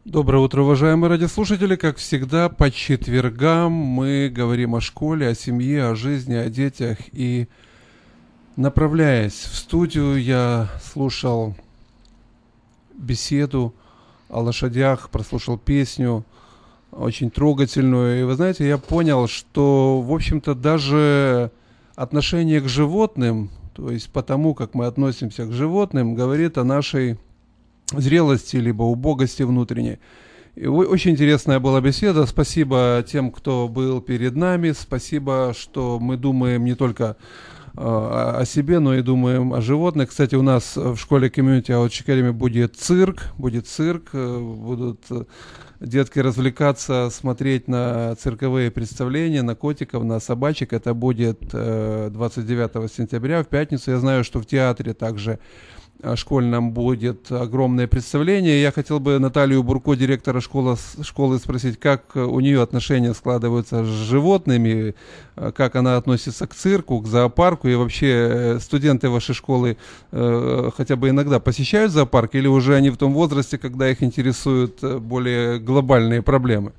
Доброе утро, уважаемые радиослушатели. Как всегда, по четвергам мы говорим о школе, о семье, о жизни, о детях. И направляясь в студию, я слушал беседу о лошадях, прослушал песню, очень трогательную. И вы знаете, я понял, что, в общем-то, даже отношение к животным, то есть потому, как мы относимся к животным, говорит о нашей зрелости, либо убогости внутренней. И очень интересная была беседа. Спасибо тем, кто был перед нами. Спасибо, что мы думаем не только о себе, но и думаем о животных. Кстати, у нас в школе Community Outreach Academy будет цирк, будут детки развлекаться, смотреть на цирковые представления, на котиков, на собачек. Это будет 29 сентября, в пятницу. Я знаю, что в театре также школьном будет огромное представление. Я хотел бы Наталью Бурко, директора школы, спросить, как у нее отношения складываются с животными, как она относится к цирку, к зоопарку, и вообще студенты вашей школы хотя бы иногда посещают зоопарк, или уже они в том возрасте, когда их интересуют более глобальные проблемы?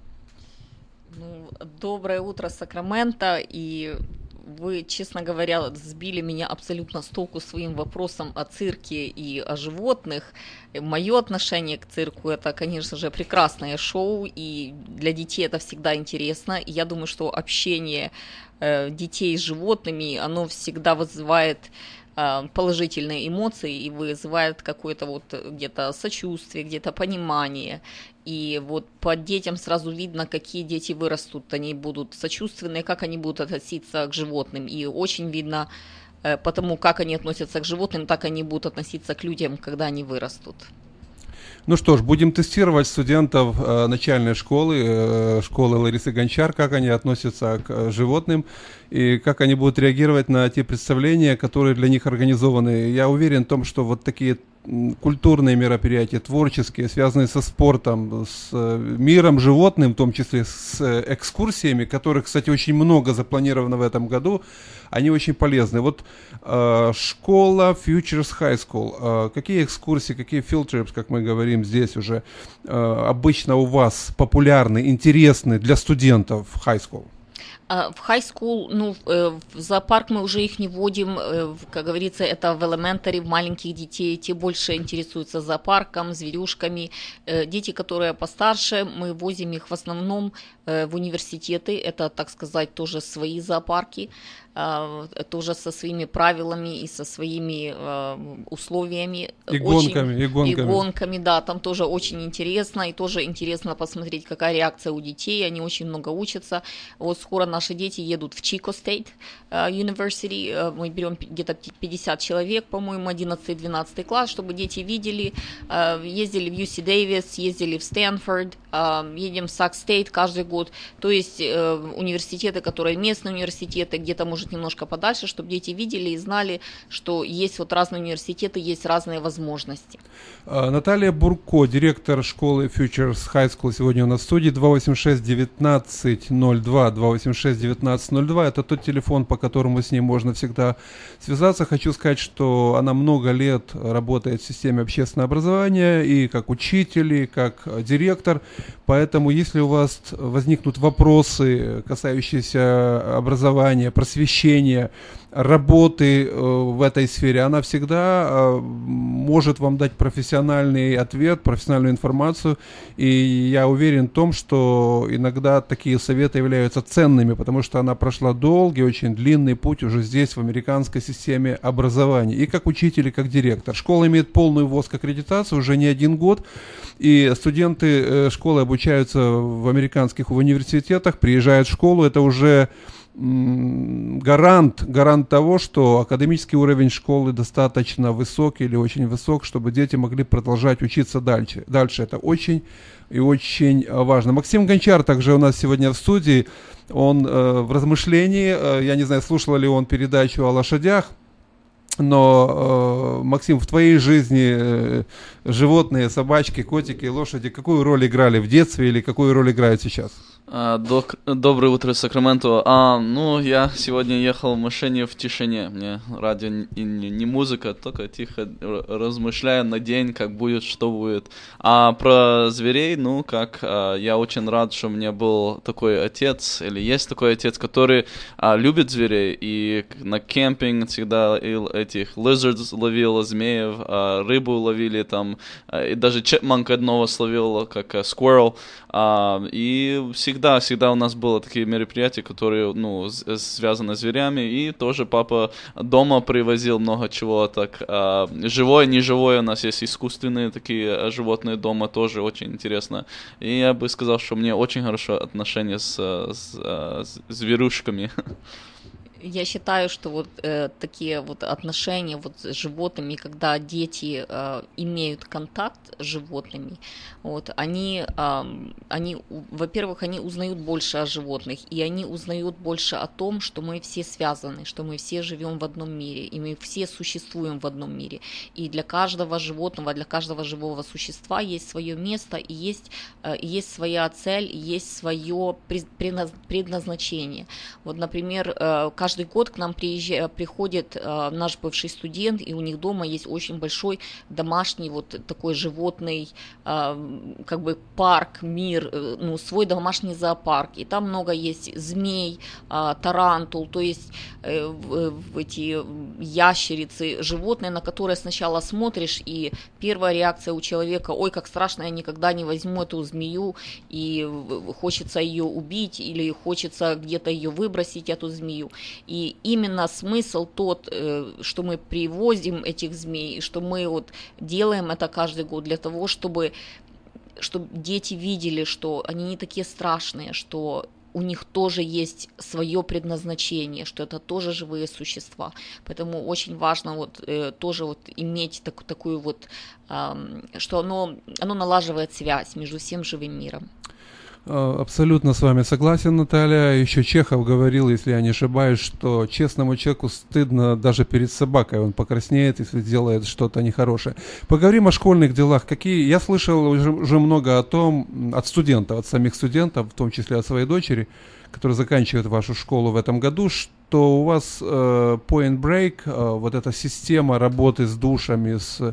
Доброе утро, Сакраменто, и вы, честно говоря, сбили меня абсолютно с толку своим вопросом о цирке и о животных. Мое отношение к цирку – это, конечно же, прекрасное шоу, и для детей это всегда интересно. И я думаю, что общение детей с животными, оно всегда вызывает положительные эмоции и вызывает какое-то вот где-то сочувствие, где-то понимание. И вот по детям сразу видно, какие дети вырастут, они будут сочувственные, как они будут относиться к животным. И очень видно, потому как они относятся к животным, так они будут относиться к людям, когда они вырастут. Ну что ж, будем тестировать студентов начальной школы, школы Ларисы Гончар, как они относятся к животным и как они будут реагировать на те представления, которые для них организованы. Я уверен в том, что вот такие культурные мероприятия, творческие, связанные со спортом, с миром животным, в том числе с экскурсиями, которых, кстати, очень много запланировано в этом году, они очень полезны. Вот школа Futures High School, какие экскурсии, какие field trips, как мы говорим здесь уже, обычно у вас популярны, интересны для студентов high school? В high school, в зоопарк мы уже их не вводим, как говорится, это в elementary, в маленьких детей, те больше интересуются зоопарком, зверюшками. Дети, которые постарше, мы возим их в основном в университеты, это, так сказать, тоже свои зоопарки, тоже со своими правилами и со своими условиями. И гонками, да, там тоже очень интересно, и тоже интересно посмотреть, какая реакция у детей, они очень много учатся. Вот скоро наши дети едут в Chico State University, мы берем где-то 50 человек, по-моему, 11-12 класс, чтобы дети видели, ездили в UC Davis, ездили в Стэнфорд, едем в Sac State каждый год, то есть университеты, которые местные университеты, где-то, может, немножко подальше, чтобы дети видели и знали, что есть вот разные университеты, есть разные возможности. Наталья Бурко, директор школы Futures High School, сегодня у нас в студии. 286-1902, 286-1902, это тот телефон, по которому с ней можно всегда связаться. Хочу сказать, что она много лет работает в системе общественного образования и как учитель, и как директор, поэтому если у вас возникнут вопросы, касающиеся образования, просвещения, работы в этой сфере, она всегда может вам дать профессиональный ответ, профессиональную информацию, и я уверен в том, что иногда такие советы являются ценными, потому что она прошла долгий, очень длинный путь уже здесь, в американской системе образования, и как учитель, и как директор. Школа имеет полную ВОС-аккредитацию уже не 1 год, и студенты школы обучаются в американских университетах, приезжают в школу, это уже гарант того, что академический уровень школы достаточно высок или очень высок, чтобы дети могли продолжать учиться дальше. Это очень и очень важно. Максим Гончар также у нас сегодня в студии. Он в размышлении, я не знаю, слушал ли он передачу о лошадях, но, Максим, в твоей жизни животные, собачки, котики, лошади, какую роль играли в детстве или какую роль играют сейчас? Доброе утро, Сакраменто. Ну, я сегодня ехал в машине в тишине. Мне радио не музыка, только тихо размышляю на день, как будет, что будет. А про зверей, ну, я очень рад, что у меня был такой отец, или есть такой отец, который любит зверей, и на кемпинг всегда этих lizards ловил, змеев, рыбу ловили там, и даже чипманка одного словил, как squirrel. И всегда у нас было такие мероприятия, которые, ну, связаны с зверями, и тоже папа дома привозил много чего, так, живое, неживое, у нас есть искусственные такие животные дома, тоже очень интересно, и я бы сказал, что у меня очень хорошее отношение с зверушками. Я считаю, что вот такие вот отношения вот с животными, когда дети имеют контакт с животными, вот, во-первых, они узнают больше о животных, и они узнают больше о том, что мы все связаны, что мы все живем в одном мире, и мы все существуем в одном мире. И для каждого животного, для каждого живого существа есть свое место, и есть своя цель, и есть свое предназначение. Вот, например, каждый год к нам приходит наш бывший студент, и у них дома есть очень большой домашний вот такой животный как бы парк, мир, ну, свой домашний зоопарк. И там много есть змей, тарантул, то есть эти ящерицы, животные, на которые сначала смотришь, и первая реакция у человека: ой, как страшно, я никогда не возьму эту змею, и хочется ее убить, или хочется где-то ее выбросить, эту змею. И именно смысл тот, что мы привозим этих змей, что мы вот делаем это каждый год для того, чтобы дети видели, что они не такие страшные, что у них тоже есть свое предназначение, что это тоже живые существа. Поэтому очень важно вот тоже вот иметь такую вот, что оно налаживает связь между всем живым миром. Абсолютно с вами согласен, Наталья. Еще Чехов говорил, если я не ошибаюсь, что честному человеку стыдно даже перед собакой. Он покраснеет, если делает что-то нехорошее. Поговорим о школьных делах. Я слышал уже много о том, от студентов, от самих студентов, в том числе от своей дочери, которая заканчивает вашу школу в этом году, что у вас Point Break, вот эта система работы с душами, с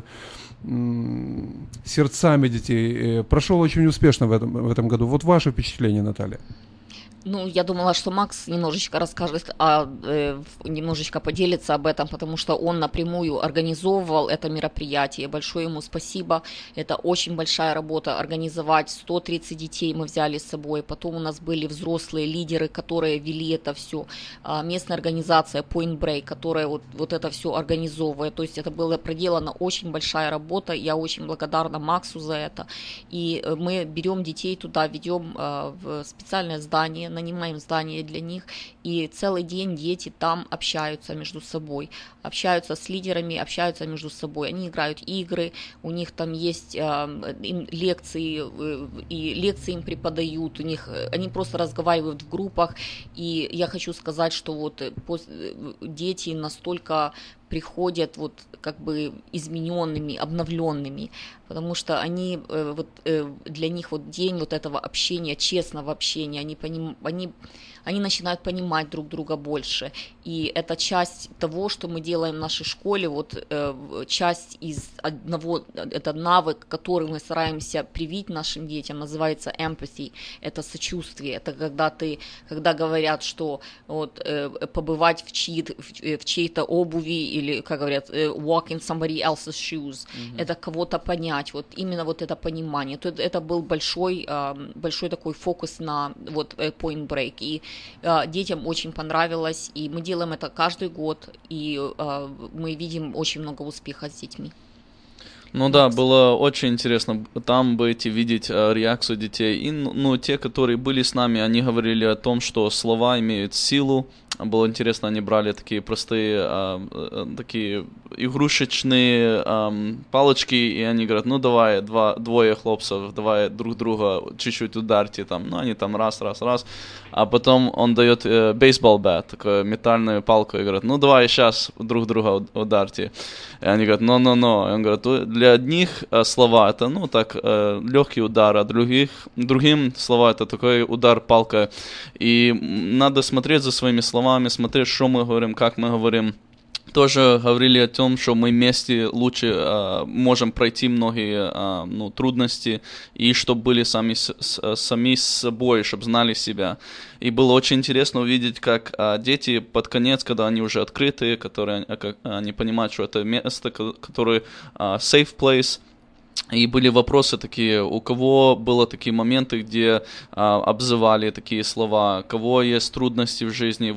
сердцами детей прошел очень успешно в этом году. Вот ваше впечатление, Наталья? Ну, я думала, что Макс немножечко расскажет, немножечко поделится об этом, потому что он напрямую организовывал это мероприятие. Большое ему спасибо. Это очень большая работа организовать. 130 детей мы взяли с собой. Потом у нас были взрослые лидеры, которые вели это все. Местная организация Point Break, которая вот это все организовывает. То есть это была проделана очень большая работа. Я очень благодарна Максу за это. И мы берем детей туда, ведем в специальное здание, нанимаем здание для них, и целый день дети там общаются между собой, общаются с лидерами, общаются между собой. Они играют игры, у них там есть лекции, и лекции им преподают, они просто разговаривают в группах, и я хочу сказать, что вот дети настолько приходят вот как бы измененными, обновленными, потому что они для них вот день вот этого общения, честного общения, они начинают понимать друг друга больше, и это часть того, что мы делаем в нашей школе, вот часть из одного, это навык, который мы стараемся привить нашим детям, называется empathy, это сочувствие, это когда говорят, что вот побывать в чьей-то обуви, или, как говорят, walk in somebody else's shoes, это кого-то понять, вот именно вот это понимание. Это был большой такой фокус на вот Point Break, и детям очень понравилось, и мы делаем это каждый год, и мы видим очень много успеха с детьми. Ну да, было очень интересно там быть и видеть реакцию детей. И, ну, те, которые были с нами, они говорили о том, что слова имеют силу, было интересно, они брали такие простые, такие игрушечные палочки, и они говорят, ну давай, двое хлопцев, давай друг друга чуть-чуть ударьте, там, ну они там раз, а потом он дает бейсбол бэт, такую метальную палку, и говорит, ну давай сейчас друг друга ударьте. И они говорят, но. И он говорит, для одних слова это, ну так, легкий удар, а другим слова это такой удар палкой. И надо смотреть за своими словами, смотреть, что мы говорим, как мы говорим. Тоже говорили о том, что мы вместе лучше можем пройти многие трудности, и чтобы были сами с собой, чтобы знали себя. И было очень интересно увидеть, как дети под конец, когда они уже открытые, они понимают, что это место, которое safe place. И были вопросы такие, у кого были такие моменты, где обзывали такие слова, у кого есть трудности в жизни,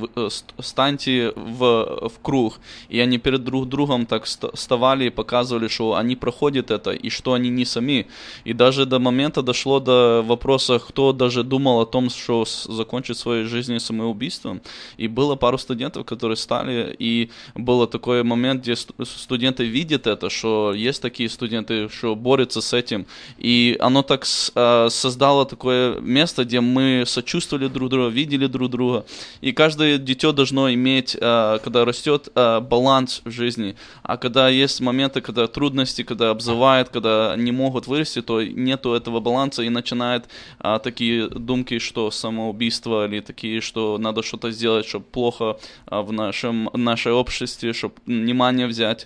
станьте в круг. И они перед друг другом так вставали и показывали, что они проходят это, и что они не сами. И даже до момента дошло до вопроса, кто даже думал о том, что закончит свою жизнь самоубийством. И было пару студентов, которые стали, и был такой момент, где студенты видят это, что есть такие студенты, что борются с этим, и оно так создало такое место, где мы сочувствовали друг другу, видели друг друга, и каждое дитё должно иметь, когда растет, баланс в жизни, а когда есть моменты, когда трудности, когда обзывают, когда не могут вырасти, то нету этого баланса, и начинают такие думки, что самоубийство, или такие, что надо что-то сделать, чтобы плохо в нашей обществе, чтобы внимание взять.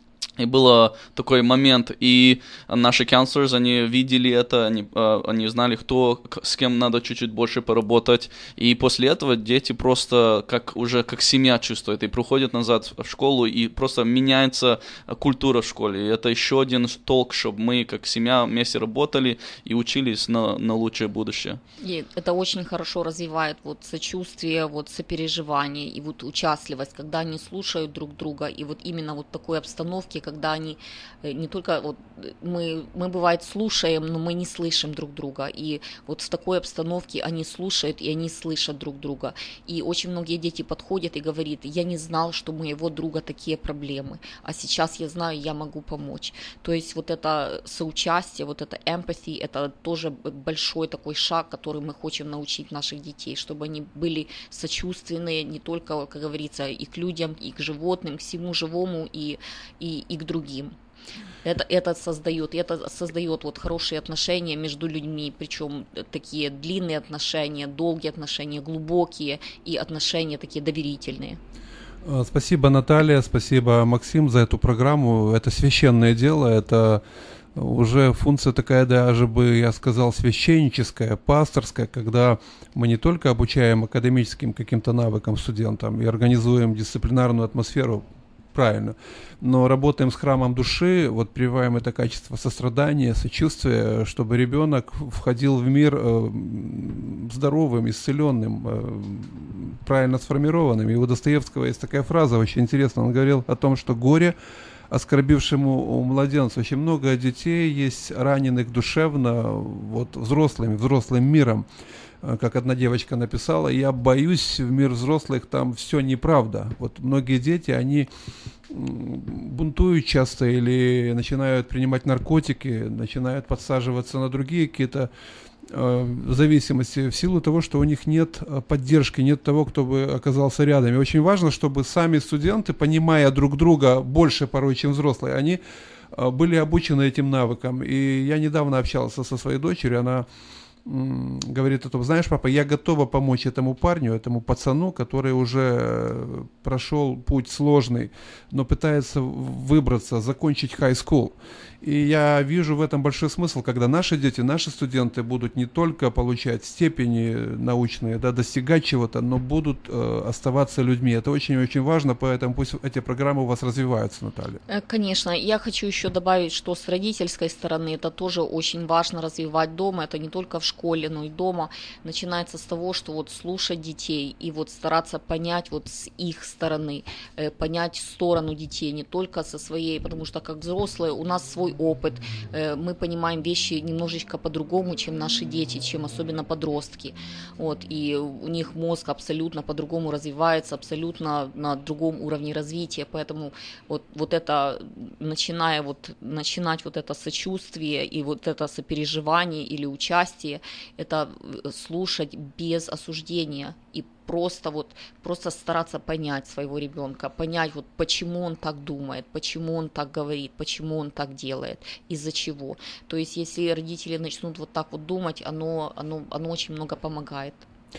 И был такой момент, и наши counselors, они видели это, они знали, с кем надо чуть-чуть больше поработать. И после этого дети просто как семья чувствуют, и приходят назад в школу, и просто меняется культура в школе. И это еще один толк, чтобы мы как семья вместе работали и учились на лучшее будущее. И это очень хорошо развивает сочувствие, сопереживание и участливость, когда они слушают друг друга, и именно такой обстановке, когда они не только мы бывает слушаем, но мы не слышим друг друга, и в такой обстановке они слушают и они слышат друг друга, и очень многие дети подходят и говорят, я не знал, что у моего друга такие проблемы, а сейчас я знаю, я могу помочь. То есть это соучастие, это empathy, это тоже большой такой шаг, который мы хотим научить наших детей, чтобы они были сочувственные не только, как говорится, и к людям, и к животным, к всему живому, и к другим. Это создает хорошие отношения между людьми, причем такие длинные отношения, долгие отношения, глубокие, и отношения такие доверительные. Спасибо, Наталья, спасибо, Максим, за эту программу. Это священное дело, это уже функция такая, даже бы я сказал, священническая, пасторская, когда мы не только обучаем академическим каким-то навыкам студентам и организуем дисциплинарную атмосферу, правильно, но работаем с храмом души, прививаем это качество сострадания, сочувствия, чтобы ребенок входил в мир здоровым, исцеленным, правильно сформированным. И у Достоевского есть такая фраза, очень интересная, он говорил о том, что горе оскорбившему младенцу. Очень много детей есть раненых душевно взрослым миром. Как одна девочка написала, я боюсь, в мир взрослых там все неправда. Многие дети, они бунтуют часто или начинают принимать наркотики, начинают подсаживаться на другие какие-то зависимости в силу того, что у них нет поддержки, нет того, кто бы оказался рядом. И очень важно, чтобы сами студенты, понимая друг друга больше порой, чем взрослые, они были обучены этим навыкам. И я недавно общался со своей дочерью, она говорит о том, знаешь, папа, я готова помочь этому парню, этому пацану, который уже прошел путь сложный, но пытается выбраться, закончить high school. И я вижу в этом большой смысл, когда наши дети, наши студенты будут не только получать степени научные, достигать чего-то, но будут оставаться людьми. Это очень-очень важно, поэтому пусть эти программы у вас развиваются, Наталья. Конечно. Я хочу еще добавить, что с родительской стороны это тоже очень важно развивать дома. Это не только в школе, но и дома, начинается с того, что вот слушать детей и вот стараться понять вот с их стороны, понять сторону детей, не только со своей, потому что как взрослые у нас свой опыт, мы понимаем вещи немножечко по-другому, чем наши дети, чем особенно подростки, вот, и у них мозг абсолютно по-другому развивается, абсолютно на другом уровне развития, поэтому вот это, начинать вот это сочувствие и вот это сопереживание или участие, это слушать без осуждения и просто стараться понять своего ребенка, понять вот почему он так думает, почему он так говорит, почему он так делает, из-за чего. То есть если родители начнут вот так вот думать, оно очень много помогает.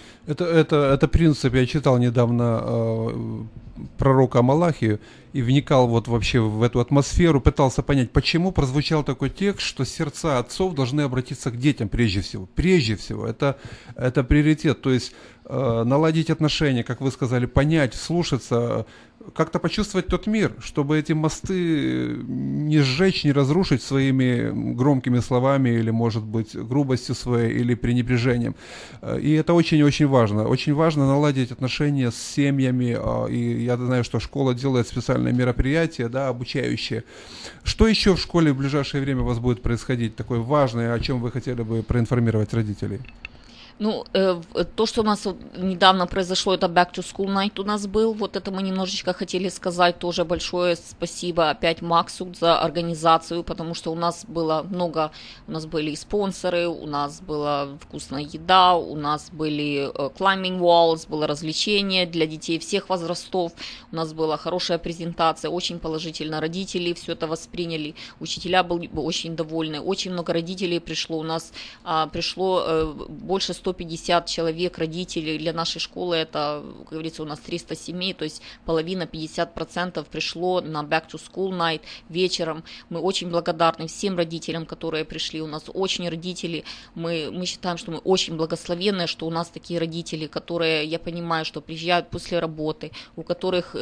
Это принцип, я читал недавно пророка Малахию и вникал вот вообще в эту атмосферу, пытался понять, почему прозвучал такой текст, что сердца отцов должны обратиться к детям прежде всего. Прежде всего, это приоритет, то есть наладить отношения, как вы сказали, понять, вслушаться, как-то почувствовать тот мир, чтобы эти мосты не сжечь, не разрушить своими громкими словами или, может быть, грубостью своей или пренебрежением. И это очень-очень важно. Очень важно наладить отношения с семьями. И я знаю, что школа делает специальные мероприятия, да, обучающие. Что еще в школе в ближайшее время у вас будет происходить такое важное, о чем вы хотели бы проинформировать родителей? Ну, то, что у нас недавно произошло, это Back to School Night у нас был, вот это мы немножечко хотели сказать, тоже большое спасибо опять Максу за организацию, потому что у нас было много, у нас были и спонсоры, у нас была вкусная еда, у нас были climbing walls, было развлечение для детей всех возрастов, у нас была хорошая презентация, очень положительно родители все это восприняли, учителя были очень довольны, очень много родителей пришло, у нас пришло больше 150 человек, родителей для нашей школы, это, как говорится, у нас 300 семей, то есть половина, 50% пришло на Back to School Night вечером. Мы очень благодарны всем родителям, которые пришли, у нас очень родители, мы считаем, что мы очень благословенные, что у нас такие родители, которые, я понимаю, что приезжают после работы, у которых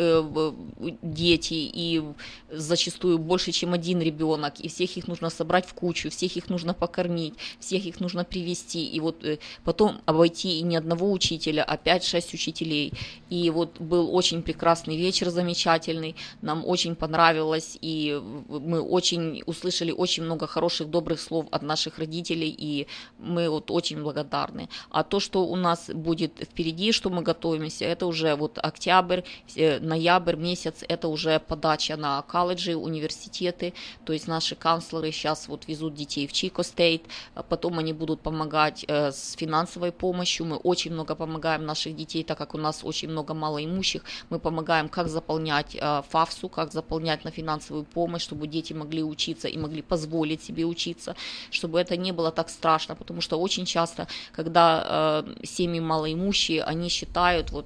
дети, и зачастую больше, чем один ребенок, и всех их нужно собрать в кучу, всех их нужно покормить, всех их нужно привести, и вот потом обойти и не одного учителя, а 5-6 учителей. И вот был очень прекрасный вечер, замечательный, нам очень понравилось, и мы услышали очень много хороших, добрых слов от наших родителей, и мы вот очень благодарны. А то, что у нас будет впереди, что мы готовимся, это уже вот октябрь, ноябрь месяц, это уже подача на колледжи, университеты, то есть наши канцлеры сейчас вот везут детей в Чико Стейт, потом они будут помогать с финансовой помощью, мы очень много помогаем наших детей, так как у нас очень много малоимущих, мы помогаем, как заполнять ФАФСу, как заполнять на финансовую помощь, чтобы дети могли учиться и могли позволить себе учиться, чтобы это не было так страшно, потому что очень часто, когда семьи малоимущие, они считают, вот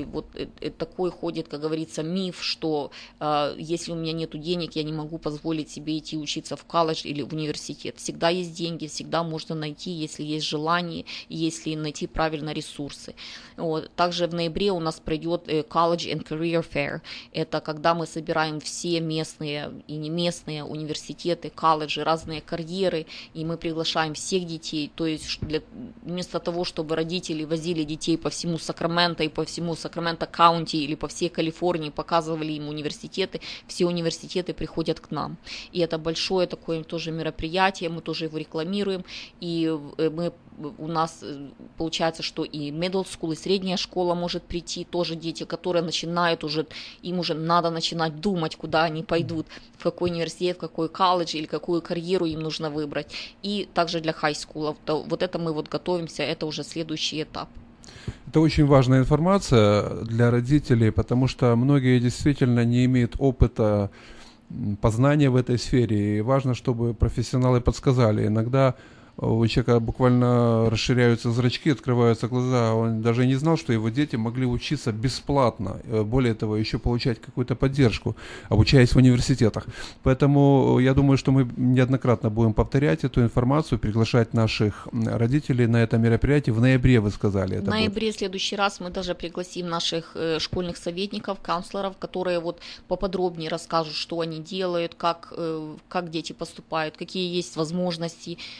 такой ходит, как говорится, миф, что если у меня нету денег, я не могу позволить себе идти учиться в колледж или в университет. Всегда есть деньги, всегда можно найти, если есть желание, если найти правильно ресурсы. Вот. Также в ноябре у нас пройдет College and Career Fair. Это когда мы собираем все местные и не местные университеты, колледжи, разные карьеры, и мы приглашаем всех детей. То есть вместо того, чтобы родители возили детей по всему Сакраменто и по всему Сакраменто-каунти или по всей Калифорнии, показывали им университеты, все университеты приходят к нам. И это большое такое тоже мероприятие, мы тоже его рекламируем, и у нас получается, что и middle school, и средняя школа может прийти, тоже дети, которые начинают им уже надо начинать думать, куда они пойдут, в какой университет, в какой колледж или какую карьеру им нужно выбрать. И также для high school. Вот это мы готовимся, это уже следующий этап. Это очень важная информация для родителей, потому что многие действительно не имеют опыта познания в этой сфере, и важно, чтобы профессионалы подсказали. Иногда у человека буквально расширяются зрачки, открываются глаза. Он даже не знал, что его дети могли учиться бесплатно. Более того, еще получать какую-то поддержку, обучаясь в университетах. Поэтому я думаю, что мы неоднократно будем повторять эту информацию, приглашать наших родителей на это мероприятие. В ноябре, вы сказали. В ноябре в следующий раз мы даже пригласим наших школьных советников, канцлеров, которые вот поподробнее расскажут, что они делают, как дети поступают, какие есть возможности для университета,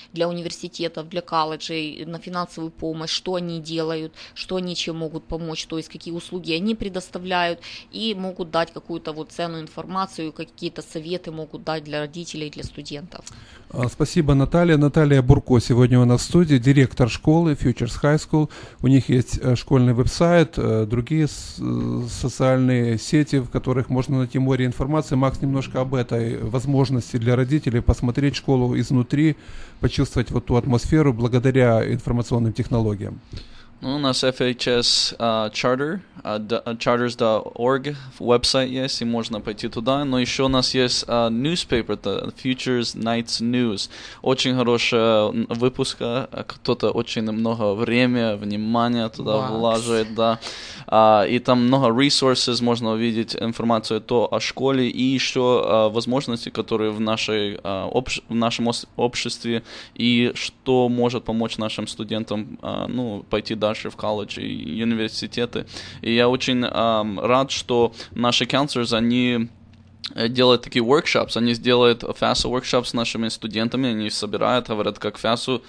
университетов, для колледжей, на финансовую помощь, что они делают, что они чем могут помочь, то есть какие услуги они предоставляют, и могут дать какую-то вот ценную информацию, какие-то советы могут дать для родителей, для студентов. Спасибо, Наталья. Наталья Бурко сегодня у нас в студии, директор школы Futures High School. У них есть школьный веб-сайт, другие социальные сети, в которых можно найти море информации. Макс, немножко об этой возможности для родителей посмотреть школу изнутри, почувствовать вот ту атмосферу благодаря информационным технологиям. Ну, у нас FHS Charter, charters.org, веб-сайт есть, и можно пойти туда. Но еще у нас есть newspaper, это Futures Nights News. Очень хорошая выпуска, кто-то очень много времени, внимания туда вложит, да. И там много resources, можно увидеть информацию о школе и еще возможности, которые в нашем обществе, и что может помочь нашим студентам пойти дальше в колледж и университеты. И я очень рад, что наши counselors, они делают такие workshops, они сделают FAFSA workshops с нашими студентами, они собирают, говорят, как FAFSA,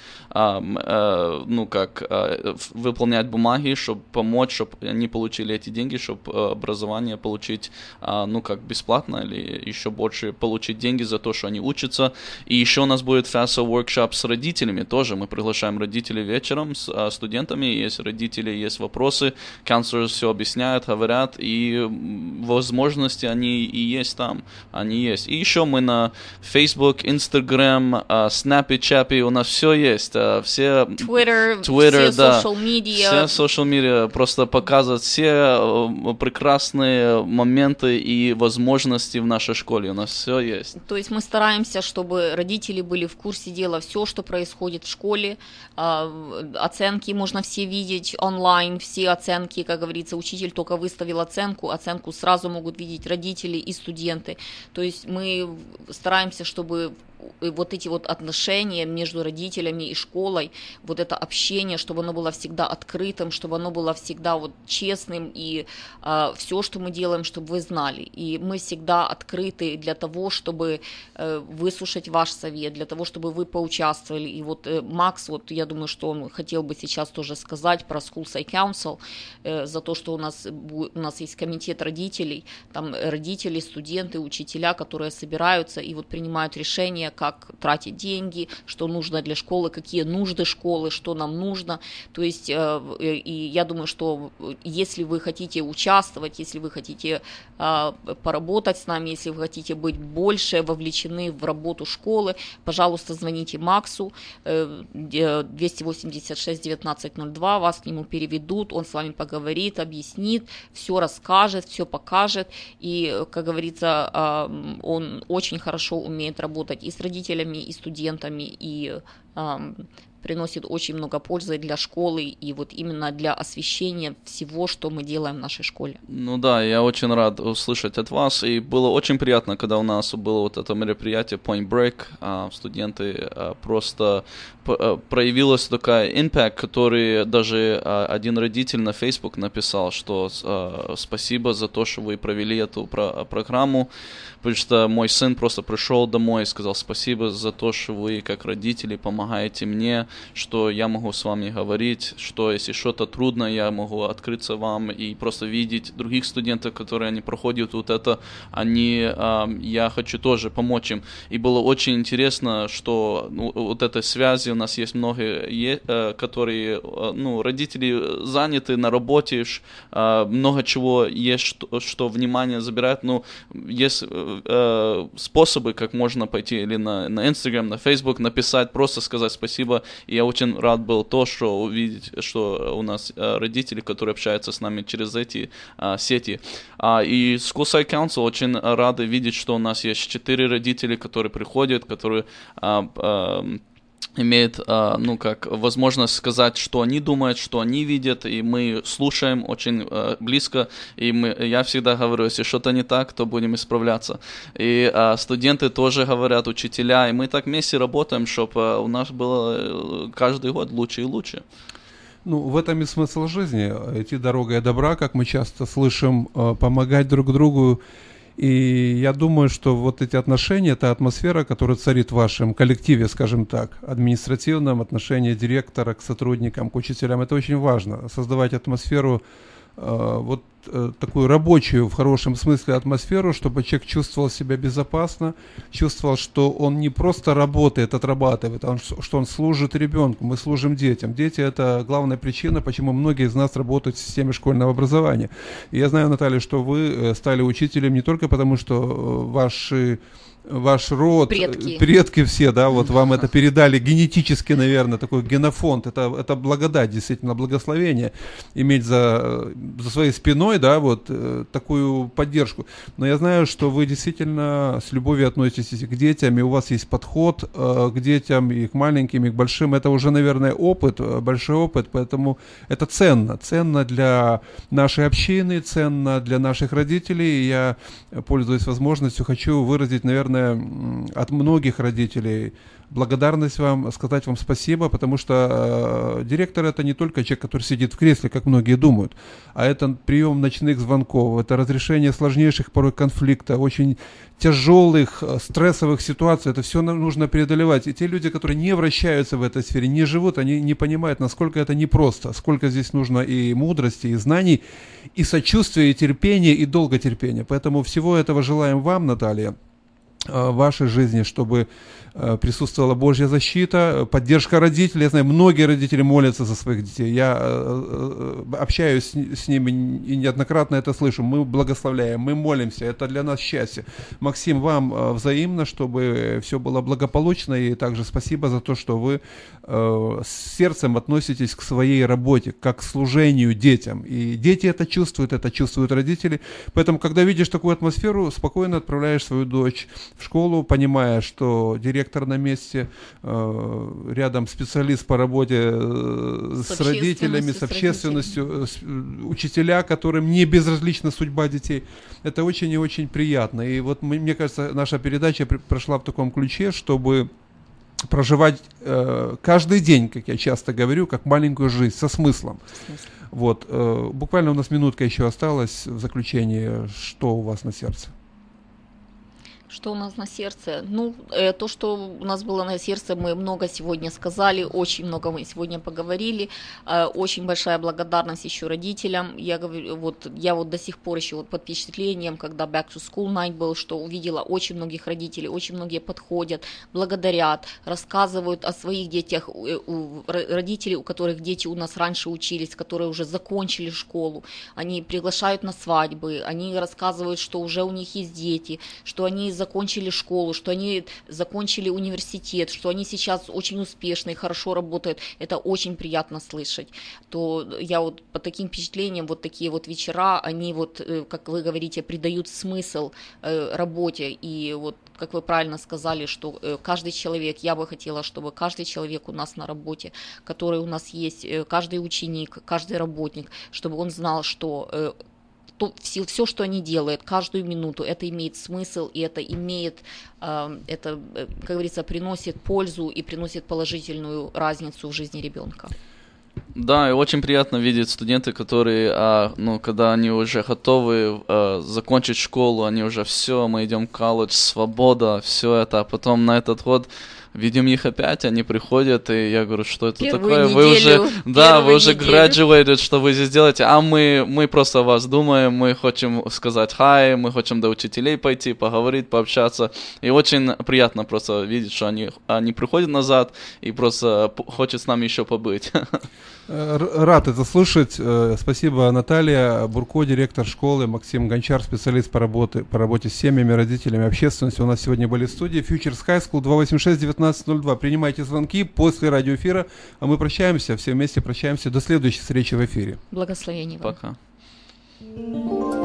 выполнять бумаги, чтобы помочь, чтобы они получили эти деньги, чтобы образование получить, бесплатно или еще больше получить деньги за то, что они учатся. И еще у нас будет FAFSA workshop с родителями тоже, мы приглашаем родителей вечером с студентами, есть родители, есть вопросы, counselors все объясняют, говорят, и возможности они и есть там. Они есть. И еще мы на Facebook, Instagram, Snappy, Chappy, у нас все есть. Все Twitter, все да, social media. Все social media просто показывают все прекрасные моменты и возможности в нашей школе. У нас все есть. То есть мы стараемся, чтобы родители были в курсе дела, все, что происходит в школе. Оценки можно все видеть онлайн, все оценки, как говорится, учитель только выставил оценку сразу могут видеть родители и студенты. То есть мы стараемся, чтобы вот эти вот отношения между родителями и школой, вот это общение, чтобы оно было всегда открытым, чтобы оно было всегда вот честным, и все, что мы делаем, чтобы вы знали. И мы всегда открыты для того, чтобы выслушать ваш совет, для того, чтобы вы поучаствовали. И вот Макс, вот я думаю, что он хотел бы сейчас тоже сказать про School Site Council, за то, что у нас есть комитет родителей, там родители, студенты, учителя, которые собираются и вот принимают решения, как тратить деньги, что нужно для школы, какие нужды школы, что нам нужно. То есть, и я думаю, что если вы хотите участвовать, если вы хотите поработать с нами, если вы хотите быть больше вовлечены в работу школы, пожалуйста, звоните Максу 286-1902, вас к нему переведут, он с вами поговорит, объяснит, все расскажет, все покажет. И, как говорится, он очень хорошо умеет работать и с родителями, и студентами, и приносит очень много пользы для школы и вот именно для освещения всего, что мы делаем в нашей школе. Ну да, я очень рад услышать от вас, и было очень приятно, когда у нас было вот это мероприятие Point Break, студенты просто проявилась такая impact, который даже один родитель на Facebook написал, что спасибо за то, что вы провели эту программу, потому что мой сын просто пришел домой и сказал спасибо за то, что вы как родители помогаете мне, что я могу с вами говорить, что если что-то трудно, я могу открыться вам и просто видеть других студентов, которые они проходят вот это, я хочу тоже помочь им. И было очень интересно, что вот этой связи у нас есть многие, которые, родители заняты на работе, много чего есть, что внимание забирает, но есть способы, как можно пойти или на Instagram, на Facebook, написать, просто сказать спасибо. И я очень рад был что увидеть, что у нас родители, которые общаются с нами через эти сети. И School Site Council очень рады видеть, что у нас есть 4 родителя, которые приходят, которые имеют, возможность сказать, что они думают, что они видят, и мы слушаем очень близко, и я всегда говорю, если что-то не так, то будем исправляться. И студенты тоже говорят, учителя, и мы так вместе работаем, чтобы у нас было каждый год лучше и лучше. В этом и смысл жизни, идти дорогой добра, как мы часто слышим, помогать друг другу. И я думаю, что вот эти отношения, эта атмосфера, которая царит в вашем коллективе, скажем так, административном, отношении директора к сотрудникам, к учителям, это очень важно. Создавать атмосферу, такую рабочую, в хорошем смысле, атмосферу, чтобы человек чувствовал себя безопасно, чувствовал, что он не просто работает, отрабатывает, а что он служит ребенку, мы служим детям. Дети – это главная причина, почему многие из нас работают в системе школьного образования. И я знаю, Наталья, что вы стали учителем не только потому, что ваш род, предки все, да, вот вам это передали генетически, наверное, такой генофонд, это благодать, действительно, благословение, иметь за своей спиной, да, вот такую поддержку. Но я знаю, что вы действительно с любовью относитесь к детям, и у вас есть подход к детям, и к маленьким, и к большим, это уже, наверное, опыт, большой опыт, поэтому это ценно для нашей общины, ценно для наших родителей, и я, пользуясь возможностью, хочу выразить, наверное, от многих родителей благодарность вам, сказать вам спасибо, потому что директор — это не только человек, который сидит в кресле, как многие думают, а это прием ночных звонков, это разрешение сложнейших порой конфликтов, очень тяжелых, стрессовых ситуаций, это все нужно преодолевать. И те люди, которые не вращаются в этой сфере, не живут, они не понимают, насколько это непросто, сколько здесь нужно и мудрости, и знаний, и сочувствия, и терпения, и долготерпения. Поэтому всего этого желаем вам, Наталья, в вашей жизни, чтобы присутствовала Божья защита, поддержка родителей. Я знаю, многие родители молятся за своих детей. Я общаюсь с ними и неоднократно это слышу. Мы благословляем, мы молимся. Это для нас счастье. Максим, вам взаимно, чтобы все было благополучно. И также спасибо за то, что вы с сердцем относитесь к своей работе, как к служению детям. И дети это чувствуют родители. Поэтому, когда видишь такую атмосферу, спокойно отправляешь свою дочь в школу, понимая, что директор на месте, рядом специалист по работе с родителями, с общественностью, учителя, которым не безразлична судьба детей. Это очень и очень приятно. И вот мне кажется, наша передача прошла в таком ключе, чтобы проживать каждый день, как я часто говорю, как маленькую жизнь, со смыслом. Вот. Буквально у нас минутка еще осталась в заключение. Что у вас на сердце? Что у нас на сердце? Ну, то, что у нас было на сердце, мы много сегодня сказали, очень много мы сегодня поговорили. Очень большая благодарность еще родителям. Я говорю, я до сих пор еще под впечатлением, когда Back to School Night был, что увидела очень многих родителей, очень многие подходят, благодарят, рассказывают о своих детях, родителей, у которых дети у нас раньше учились, которые уже закончили школу. Они приглашают на свадьбы, они рассказывают, что уже у них есть дети, что они закончили школу, что они закончили университет, что они сейчас очень успешны и хорошо работают. Это очень приятно слышать. То я по таким впечатлениям, такие вечера, они как вы говорите, придают смысл работе. И как вы правильно сказали, что каждый человек, я бы хотела, чтобы каждый человек у нас на работе, который у нас есть, каждый ученик, каждый работник, чтобы он знал, что все, что они делают, каждую минуту, это имеет смысл, и это имеет, как говорится, приносит пользу и приносит положительную разницу в жизни ребенка. Да, и очень приятно видеть студенты, которые, когда они уже готовы закончить школу, они уже все, мы идем в колледж, свобода, все это, а потом на этот год видим их опять, они приходят, и я говорю, что это такое? Вы уже graduated, что вы здесь делаете, а мы просто о вас думаем, мы хотим сказать hi, мы хотим до учителей пойти, поговорить, пообщаться, и очень приятно просто видеть, что они приходят назад и просто хотят с нами еще побыть. Рад это слышать. Спасибо, Наталья Бурко, директор школы, Максим Гончар, специалист по работе с семьями, родителями, общественностью. У нас сегодня были в студии Futures High School 286-1902. Принимайте звонки после радиоэфира, а мы прощаемся, все вместе прощаемся. До следующей встречи в эфире. Благословений вам. Пока.